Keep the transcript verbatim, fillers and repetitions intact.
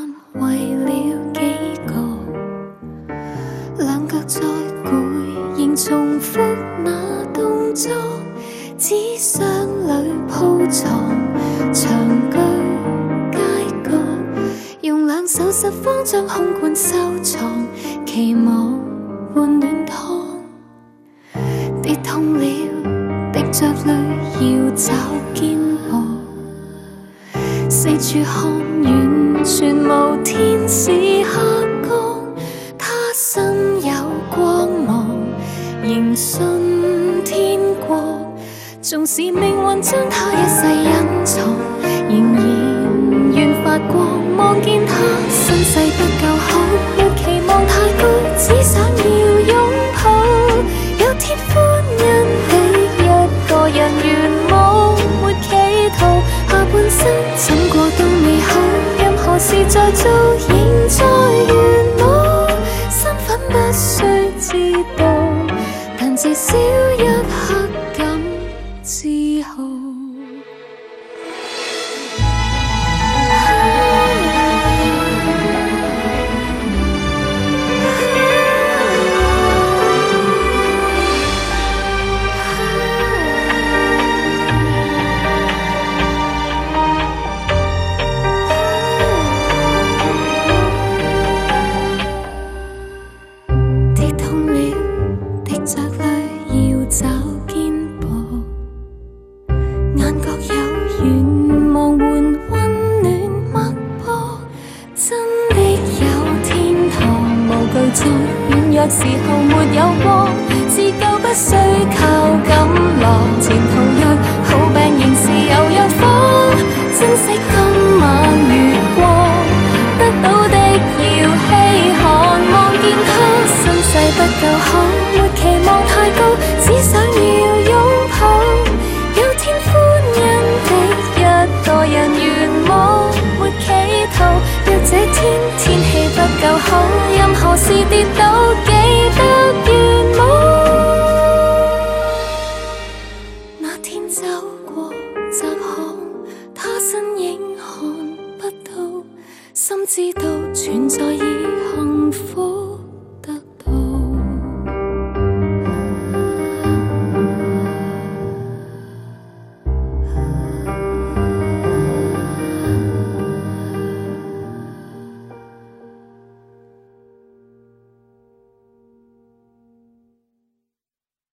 为了几个，两脚再攰，仍重复那动作，纸箱里铺床，长句街角，用两手拾荒将空罐收藏，期望换暖汤。跌痛了，滴着泪，要找肩膀。四处看，完全无天使黑光。他心有光芒，仍信天国。纵使命运将他一世隐藏，仍然愿发光。望见他身世不够好，没期望太高，只想要拥抱。有天歡欣的一個人，願冇沒企圖，下半生怎過都美好，任何事再做仍在原路，身份不需知道，但至少一刻感自豪。時候沒有光，自救不需靠錦囊，前途若好病仍是有藥方，珍惜今晚月光，得到的要稀罕，望見他身世不夠好，沒期望太高，只想要擁抱，有天歡欣的一個人，願冇沒企圖，若這天天氣不夠好，任何事跌倒記得願冇。那天走過窄巷，他身影看不到，心知道存在以後